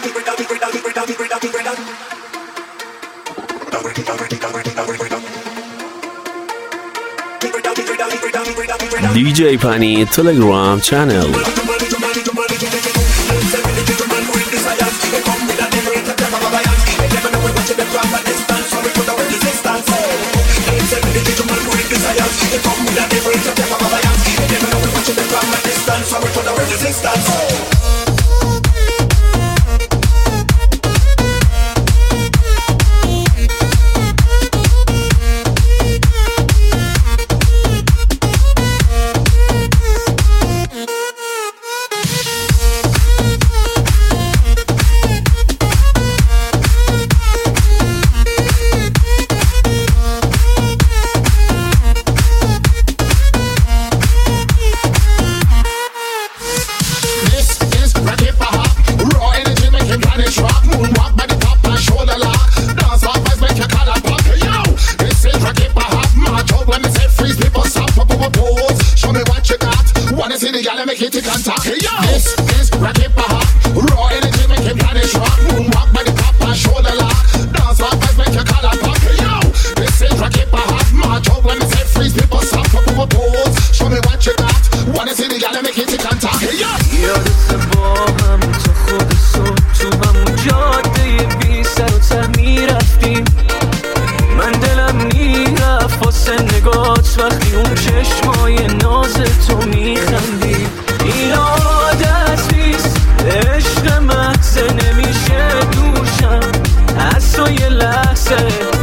DJ Pani Telegram channel. وقتی اون چشمای ناز تو میخندی این عادت نیست عشق محض نمیشه دوشم از تو یه لحظه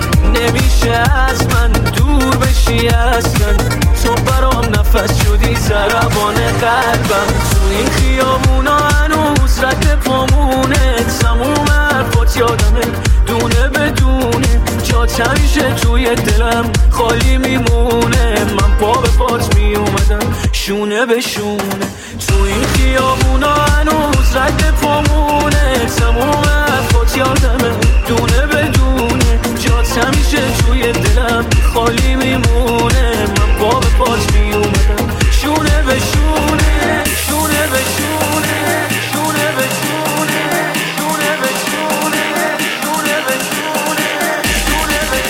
نمیشه از من دور بشی اصلا تو برام نفس شدی ضربان قلبم تو این خیابونا هنوز رد پامونه تموم حرفات یادمه دونه بدونه جات همیشه توی دلم خالی میمونه من پا به پات میومدم شونه به شونه تو این خیابونا هنوز رد پامونه تموم حرفات یادمه دونه بدونه جات همیشه توی دلم خالی میمونه من پا به پات میومدم شونه به شونه شونه به شونه شونه به شونه شونه به شونه شونه به شونه شونه به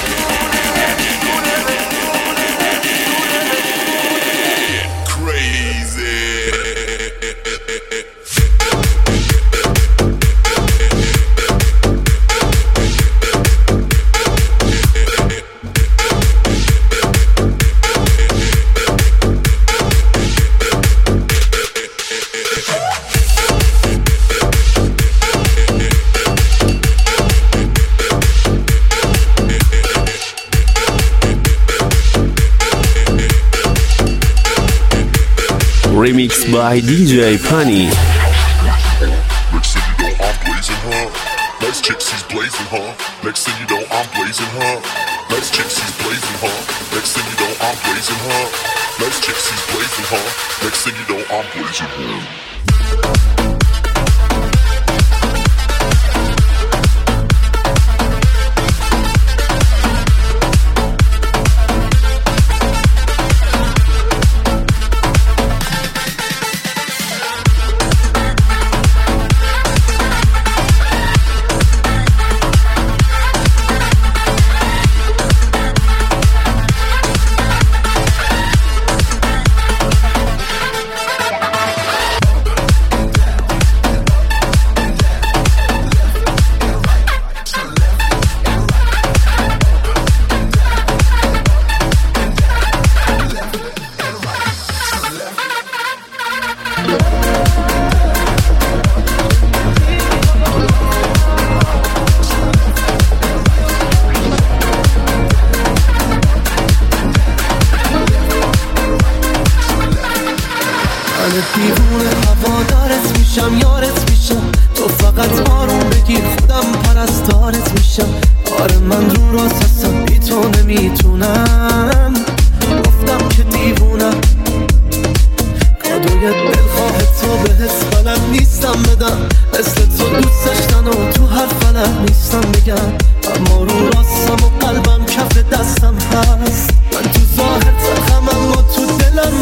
شونه شونه به Remixed by DJ Pani. Next thing you know, I'm blazing her. Next chick, she's blazing her. Next thing you know, I'm blazing her. Next chick, she's blazing her. Next thing you know, I'm blazing her. Next chick, she's blazing her. Next thing you know, I'm blazing her. دیوونه هوادارت میشم یارت میشم تو فقط آروم بگیر خودم پرستارت میشم آره من رو راست هستم بی تو نمیتونم گفتم که دیوونم کادوی دلخواه تو بهت بلد نیستم بدم مثل تو دوست داشتن و تو هر فلک نیستم بگم اما رو راستم و قلبم کف دستم هست من تو ظاهر ترخم اما تو دلم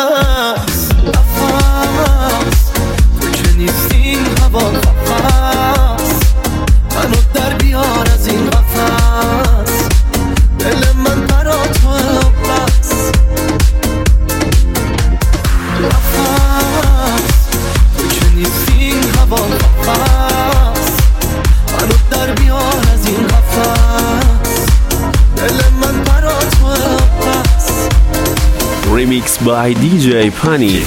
مرعز نفس تو که نیستی این هوا خفت Remix by DJ Pani.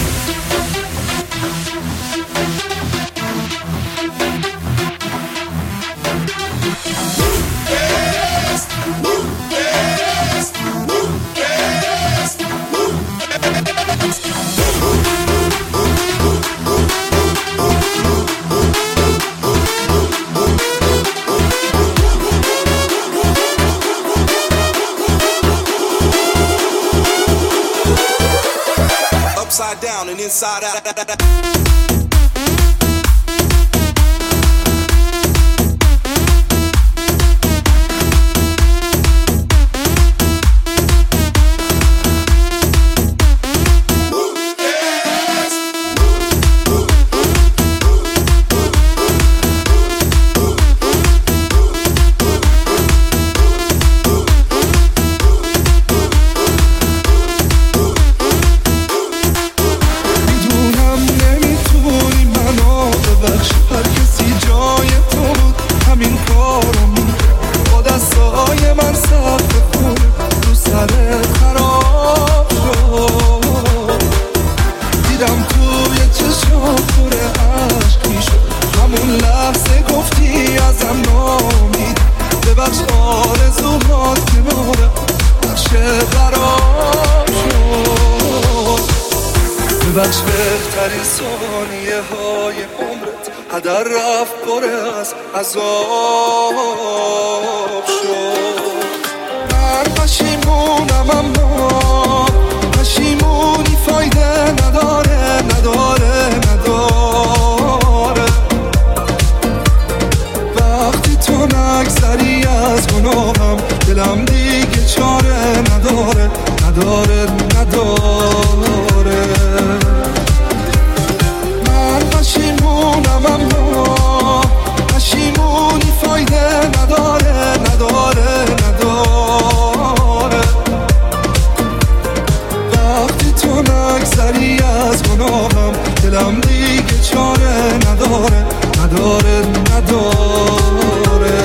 Upside down and inside out. بخش بهترین ثانیه های عمرت هدر رفت باره از عذاب شد. من پشیمونم اما پشیمونی فایده نداره نداره نداره. وقتی تو نگذری از گناهم دلم دیگه چاره نداره نداره نداره. من پشیمونم اما پشیمونی فایده نداره نداره نداره. وقتی تو نگذری از گناهم دلم دیگه چاره نداره نداره نداره.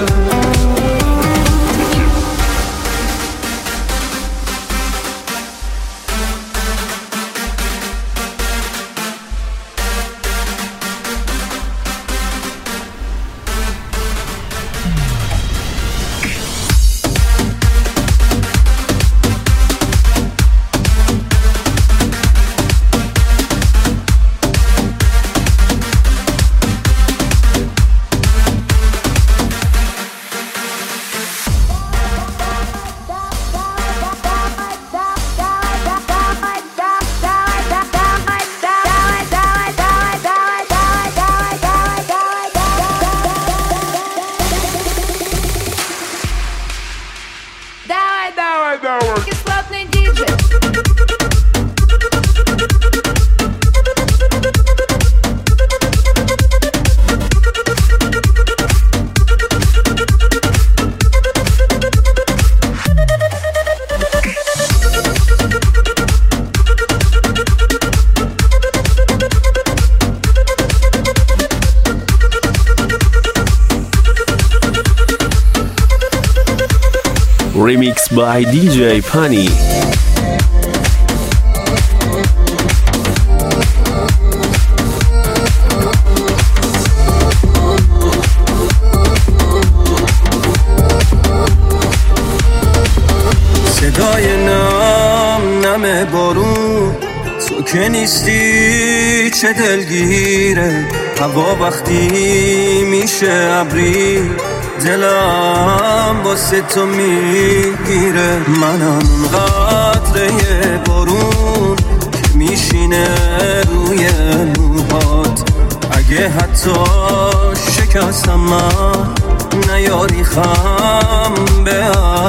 Remix by DJ Pani. صدای نم بارون تو که نیستی چه دلگیره. هوا وقتی میشه ابری دلم واسه تو میگیره. منم قطره بارون که میشینه روی موهات. اگه حتی شکستم من نیاری خم به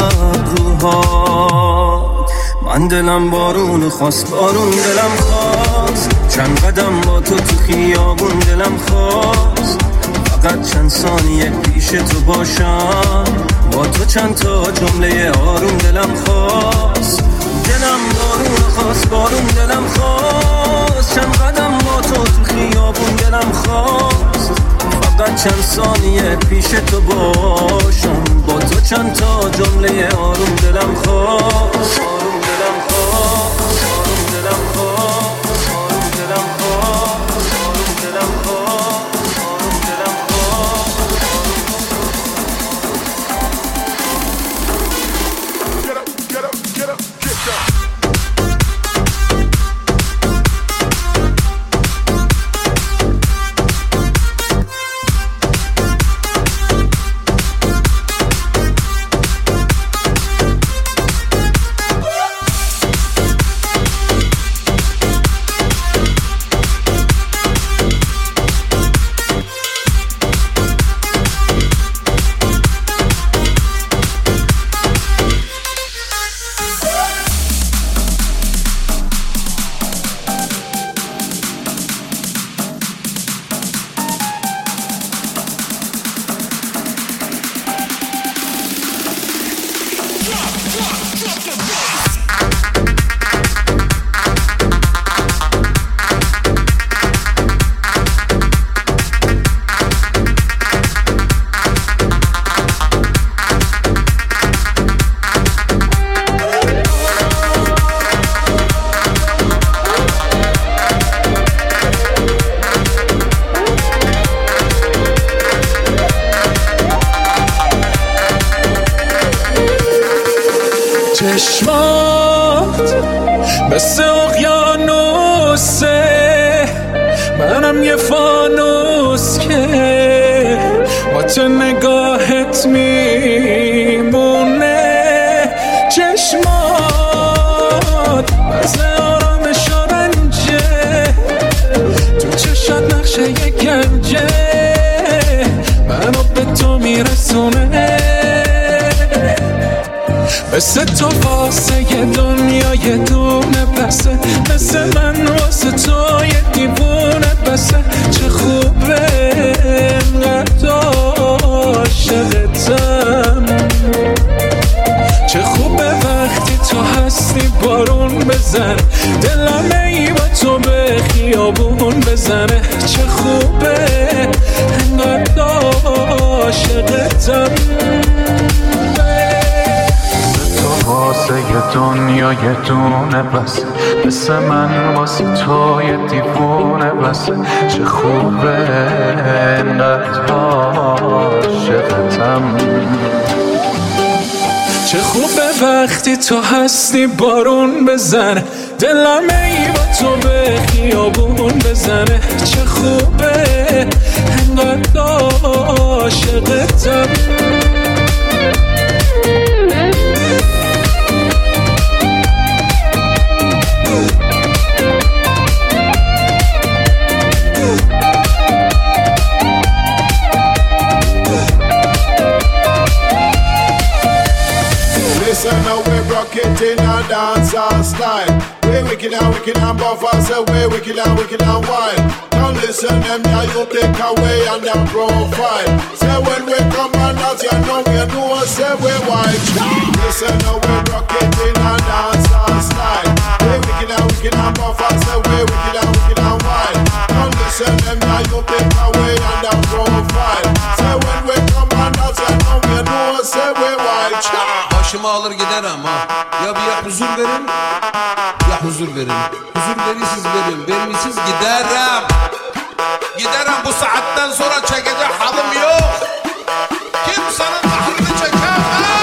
ابروهات. من دلم بارون خواست بارون دلم خواست. چند قدم با تو خیابون دلم خواست. فقط چند ثانیه پیش تو باشم با تو چند تا جمله آروم دلم خواست. دلم بارون خواست بارون دلم خواست. چند قدم با تو خیابون دلم خواست. فقط چند ثانیه پیش تو باشم، با تو چند تا جمله آروم دلم خواست، آروم دلم خواست، آروم دلم خواست، آروم دلم خواست، آروم دلم خواست، آروم دلم خواست. Get up, get up, get up, get up. چشمات مثل اقیانوسه، منم یه فانوس که با تو نگاهت میمونه. چشمات مثل آرامش آرنجه، تو چشات نقشه یه گنجه، منو به تو میرسونه. مثل تو واسه یه دنیا یه دونه بسه، مثل من واسه تو یه دیوونه بسه. چه خوبه اینقدر عاشقتم، چه خوبه وقتی تو هستی بارون بزنه، دلم ای با تو به خیابون بزنه. چه خوبه اینقدر عاشقتم، واسه یه دنیا یه دونه بسه، مثل من واسه تو یه دیوونه بسه. چه خوبه اینقدر عاشقتم، چه خوبه وقتی تو هستی بارون بزنه، دلم ای با تو به خیابون بزنه. چه خوبه اینقدر عاشقتم. Listen now, we rock it in a dancehall style. We wicked and buff us away, wicked and wild. Now listen them, now you take away on their profile. Say when we come and out, you know we know, say we white. Listen now, we rock it in a dancehall style. We wicked and buff us away, wicked and wild. Now listen them, now you take away on their profile. Say when we come and out, you know we know, say we white. Başımı alır giderim ha. Ya bir huzur verin, ya huzur verin. Huzur verirsiniz verin, vermişsiniz giderim. Giderim, bu saatten sonra çekecek halim yok. Kimsenin kahrını çekemem.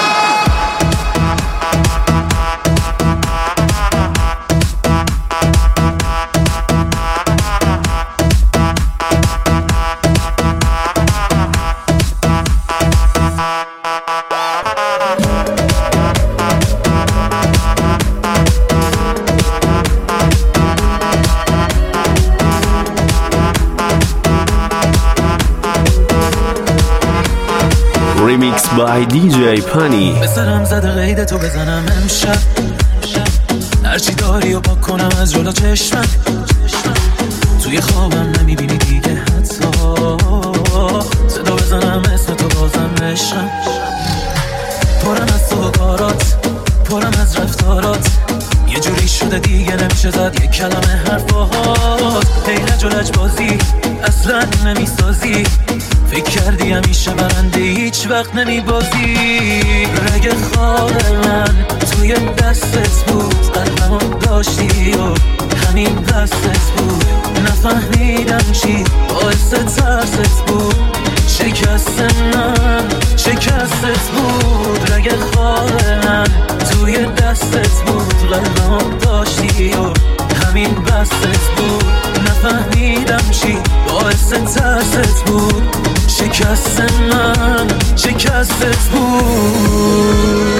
Remix by DJ Pani. بزنم زده قید تو بزنم امشب، هرچی داری و پاک کنم از جلو چشمت. توی خوابم نمیبینی دیگه حتی، صدا بزنم اسم تو بازم عشقم. پرم از تو و کارات، پرم از رفتارات، یه جوری شده دیگه نمیشه زد یک کلمه حرف باهات. هی لج و لج بازی اصلا نمیسازی، فکر کردی همیشه برنده هیچ وقت نمیبازی. رگ خواب من توی دستت بود، قلبمو داشتی و همین دستت بود. نفهمیدم چی باعث ترست بود. شکست من شکستت بود. رگ خواب من توی دستت بود، قلبمو داشتی و همین بستت بود. نفهمیدم چی باعث ترست بود. شکست من شکستت بود.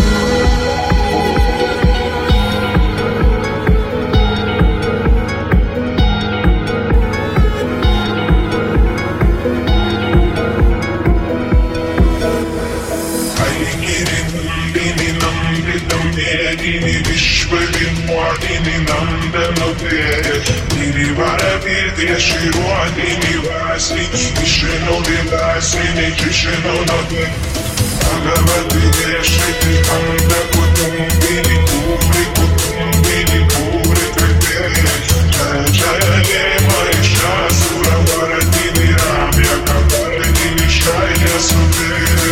Riesci ruolini vasti, sceno di vasti, ne sceno notte. Agavati riesci di anda kutumbini, kubri kutumbini, pure credere. Già mai sura guardi di rabbia, capare di misciaia sudere.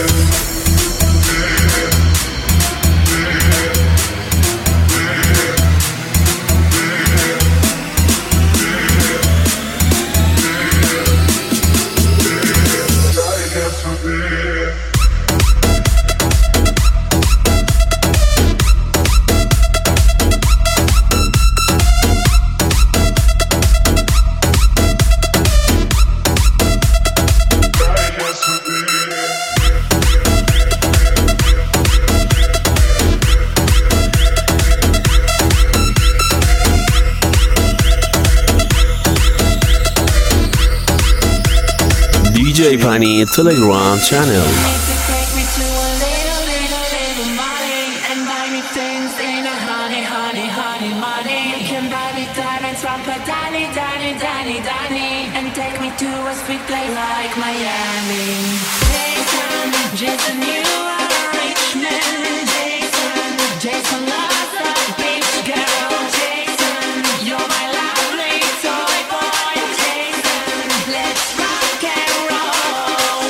DJ Pani Telegram channel. And take me to a sweet place like Miami. Jason, Jason, you are a rich man. Jason, Jason loves a beach girl. Jason, you're my lovely toy boy. Jason, let's rock and roll.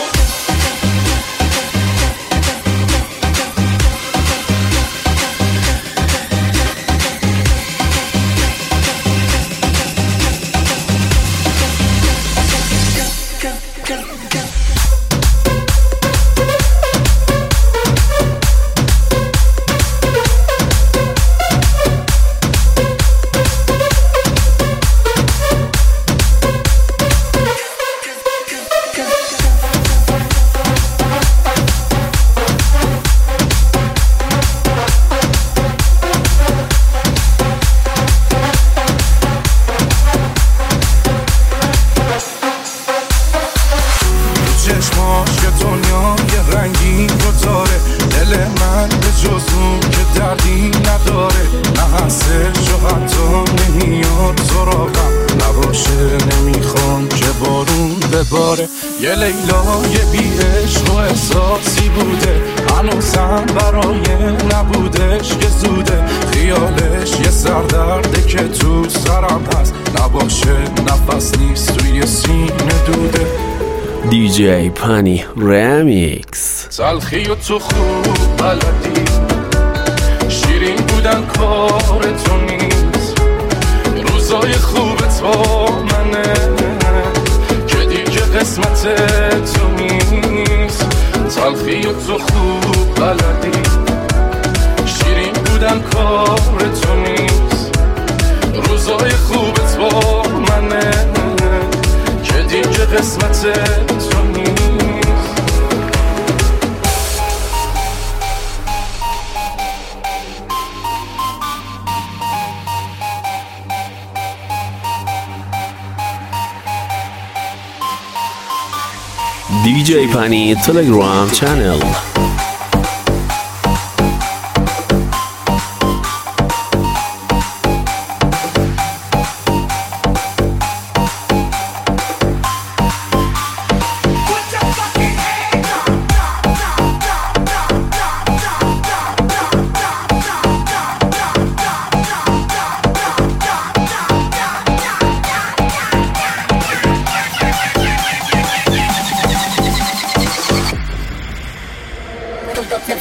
یه لیلای بی عشق و احساسی بوده، هنوزم برای نبودش که زوده. خیالش یه سردرده که تو سرم هست، نباشه نفس نیست توی سینه دوده. DJ Pani Remix. تلخی و تو خوب بلدی، شیرین بودن کار تو نیست. روزای خوبت با منه که دیگه قسمت تو نیست. تلخی و تو خوب بلدی، شیرین بودن کار تو نیست. روزای خوبت با منه که دیگه قسمت تو نیست. DJ Pani Telegram channel.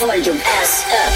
volume ass up.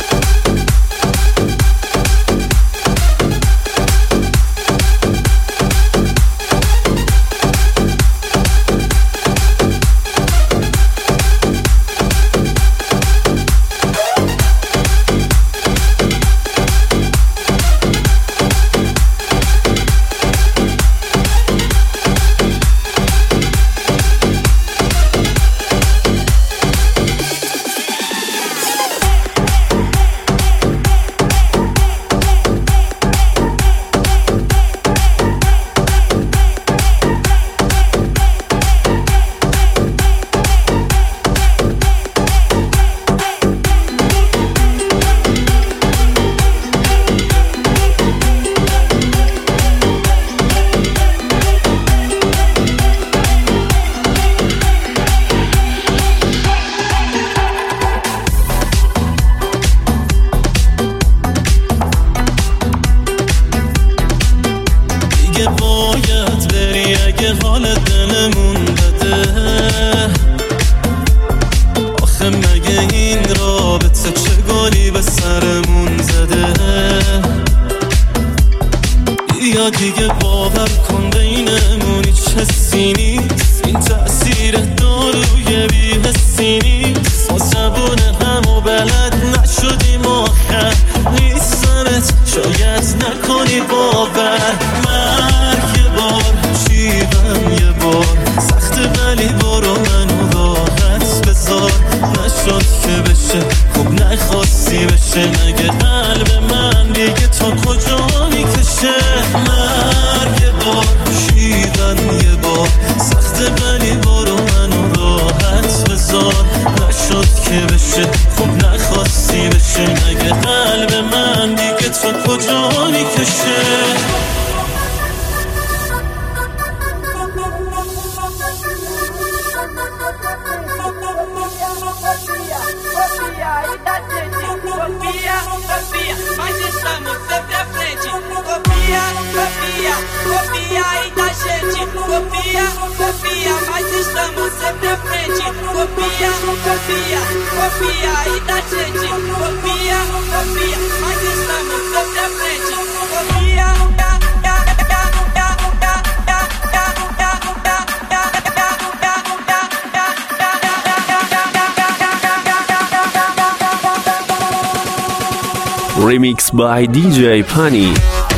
Remix by DJ Pani.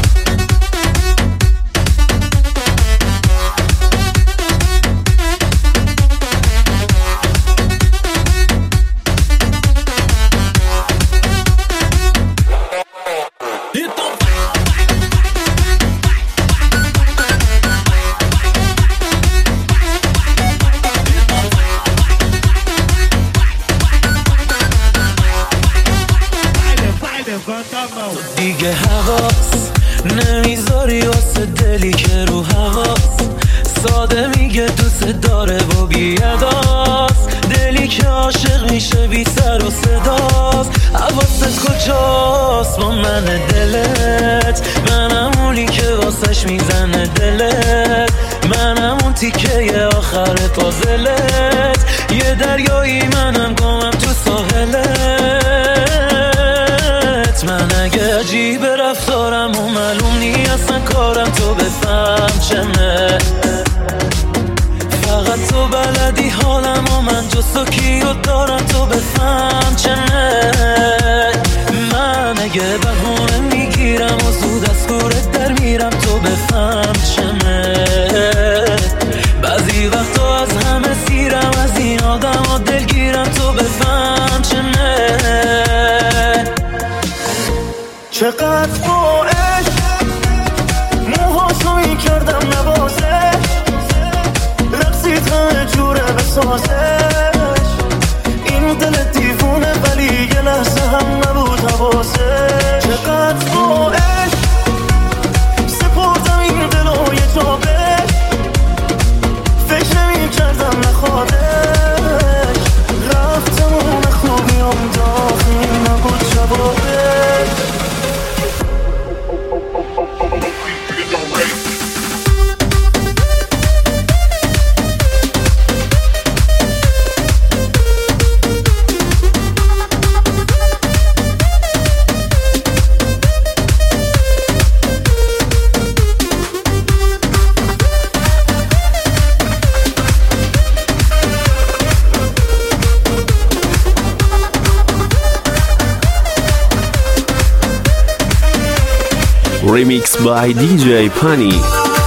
دیگه حواس نمیذاری واسه دلی که رو هواست ساده میگه دوست داره و بیاداست دلی که عاشق میشه بی سر و صداست حواست کجاست با من دلت منم اونی که واسش میزنه دلت منم اون تیکه آخر پازلت یه دریایی منم گمم تو ساحلت من اگه عجیب رفتارم و معلوم نی اصلا کارم تو بفهم چمه فقط تو بلدی حالم و من جستو کیو دارم تو بفهم چمه من اگه بهونه میگیرم و زود از کورت در میرم تو بفهم چمه بعضی وقتا از همه سیرم از این آدم و دلگیرم تو بفهم چمه چقدر با عشق موهاشو این کردم نوازه رقصید همه جوره بسازش این دل دیوونه ولی Remix by DJ Pani.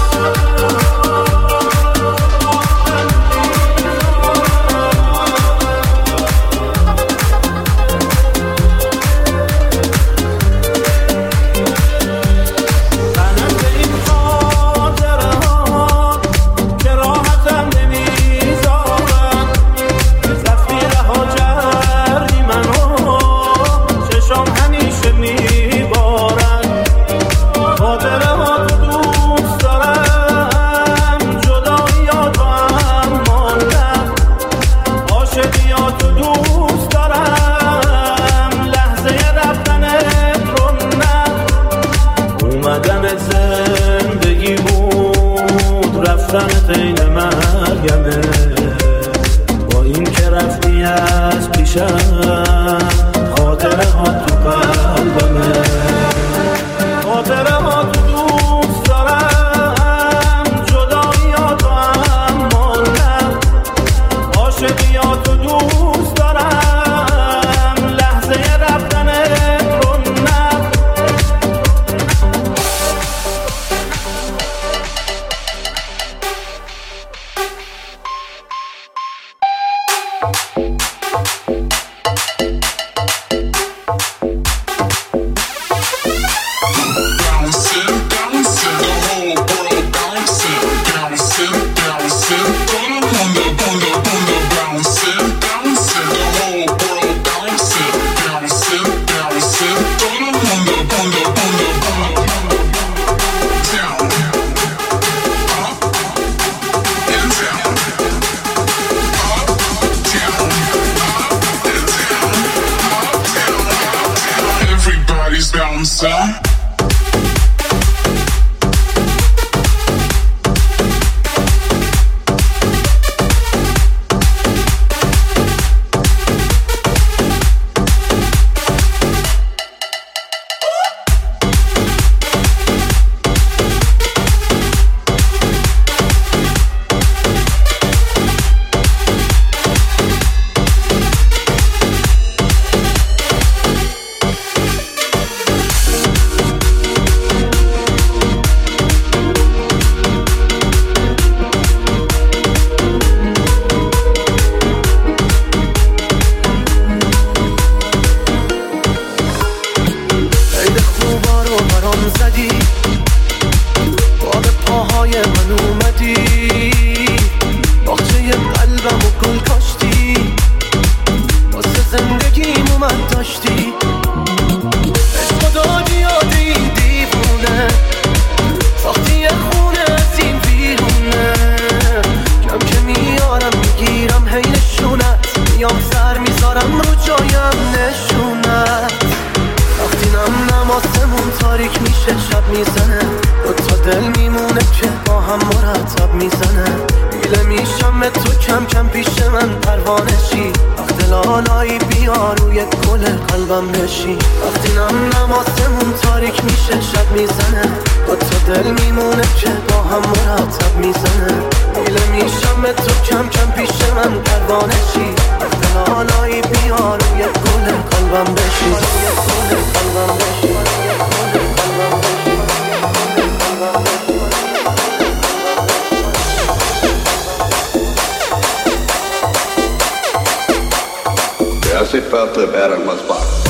Se falta era umas barras.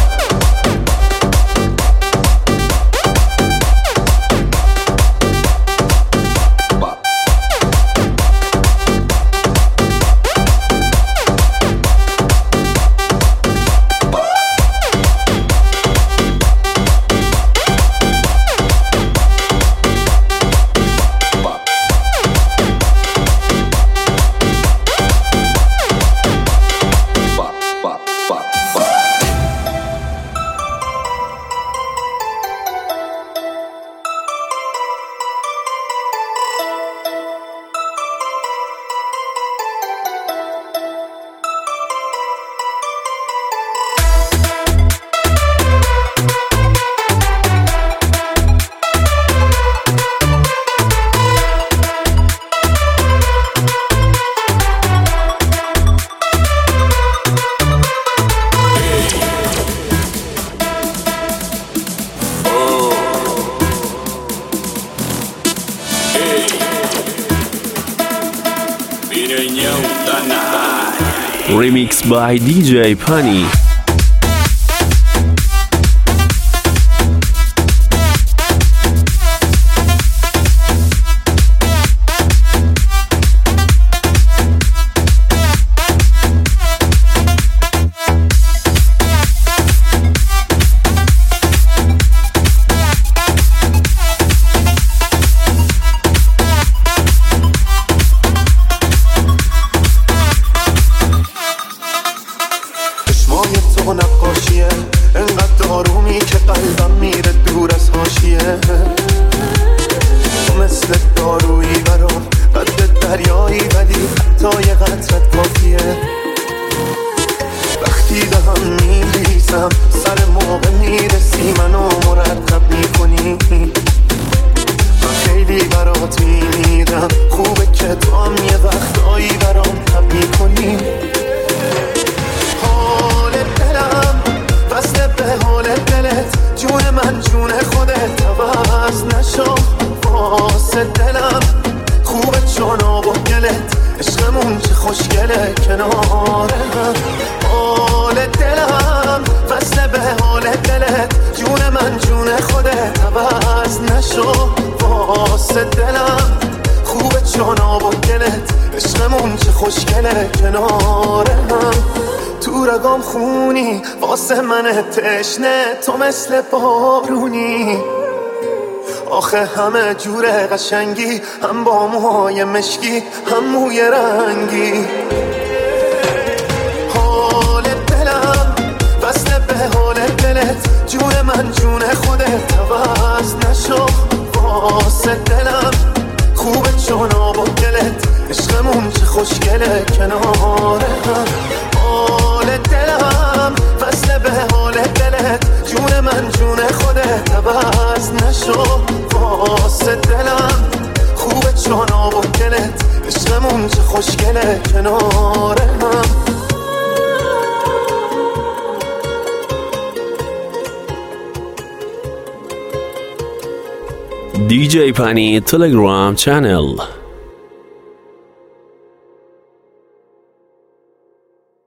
Remix by DJ Pani. نقاشیه انقدر آرومی که قلبم میره دور از حاشیه تو مثل دارویی برام قد دریایی ولی حتی یه قطرت کافیه وقتی دهم میریزم سر موقع میرسی منو مرتب میکنی من خیلی برات میمیرم خوبه که تو هم یه وقتایی برام تب میکنی به حال دلت جون من جون خودت عوض نشو واسه دلم خوبه چون آب و گلت عشقمون چه خوشگله کنار هم حال دلم وصله به حال دلت جون من جون خودت عوض نشو واسه دلم خوبه چون آب و گلت عشقمون چه خوشگله کنار هم تو رگام خونی واسه من تشنه تو مثل بارونی آخه همه جوره قشنگی هم با موهای مشکی هم موی رنگی حال دلم وصله به حال دلت جون من جون خودت عوض نشو واسه دلم خوبه چون آب و گلت عشقمون چه خوشگله کنار هم حال دلم وصله به حال دلت جون من جون خودت عوض نشو واسه دلم خوبه چون آب و گلت عشقمون چه خوشگله کنار هم DJ Pani Telegram channel.